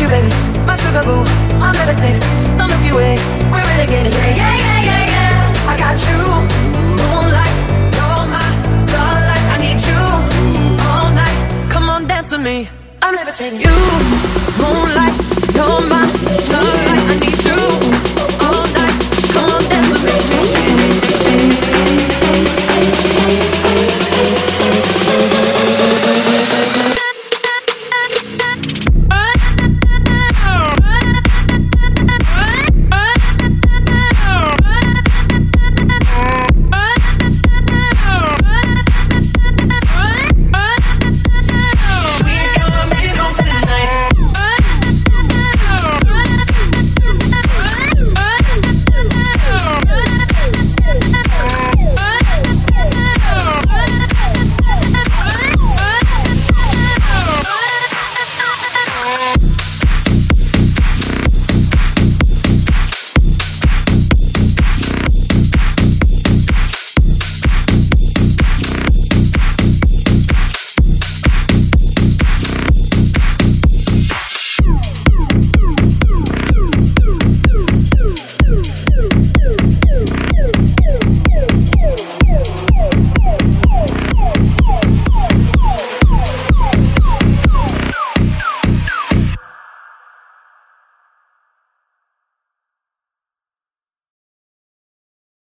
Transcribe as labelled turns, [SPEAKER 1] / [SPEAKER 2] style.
[SPEAKER 1] baby, my sugar boo. I'm levitating, the Milky Way. We're renegading, yeah, yeah, yeah, yeah, yeah. I got you, moonlight, you're my starlight. I need you all night. Come on, dance with me. I'm levitating. You, moonlight, you're my starlight. I need you.